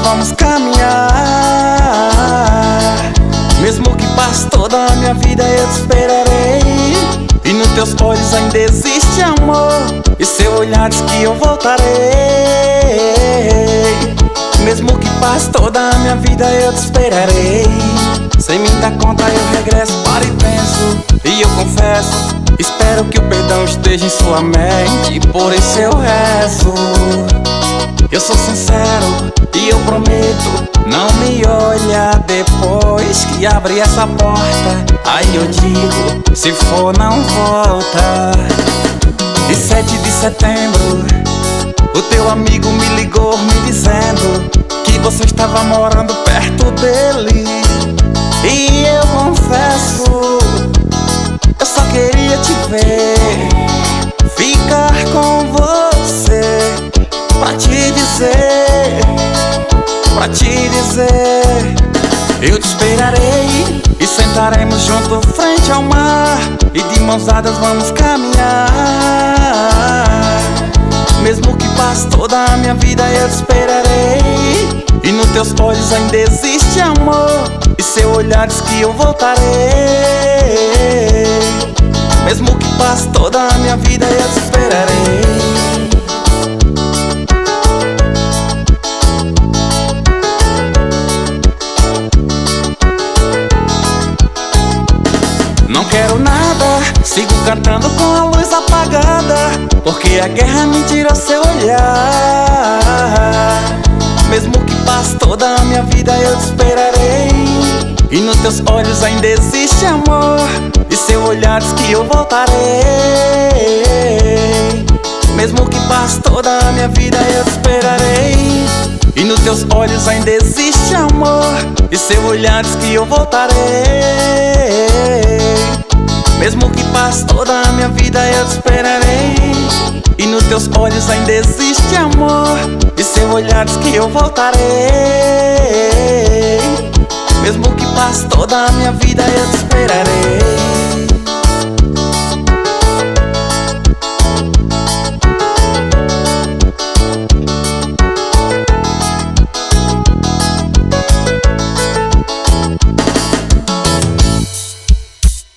vamos caminhar. Mesmo que passe toda a minha vida, eu te esperarei. E nos teus olhos ainda existe amor, e seu olhar diz que eu voltarei. Mesmo que passe toda a minha vida, eu te esperarei. Sem me dar conta eu regresso, paro e penso, e eu confesso, espero que o perdão esteja em sua mente, e por isso eu rezo. Eu sou sincero e eu prometo não me olhar depois que abrir essa porta. Aí eu digo, se for não volta. E 7 de setembro, o teu amigo me ligou me dizendo que você estava morando perto dele. E eu confesso, eu só queria te ver, ficar com você, pra te dizer, eu te esperarei. E sentaremos junto frente ao mar, e de mãos dadas vamos caminhar. Mesmo que passe toda a minha vida, eu te esperarei. E nos teus olhos ainda existe amor, e seu olhar diz que eu voltarei. Mesmo que passe toda a minha vida, eu te esperarei. Não quero nada, sigo cantando com a luz apagada, porque a guerra me tira seu olhar. Mesmo que passe toda a minha vida, eu te esperarei. E nos teus olhos ainda existe amor, e seu olhar diz que eu voltarei. Mesmo que passe toda a minha vida, eu te esperarei. E nos teus olhos ainda existe amor, e seu olhar diz que eu voltarei. Mesmo que passe toda a minha vida, eu te esperarei. E nos teus olhos ainda existe amor, e seu olhar diz que eu voltarei. Mesmo que passe toda a minha vida, eu te esperarei.